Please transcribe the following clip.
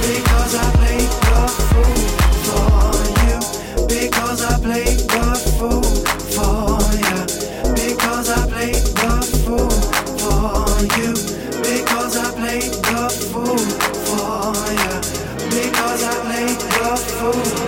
because I played the fool for you, because I played the fool for you, because I played the fool for you, because I played the fool for you, because I played the fool.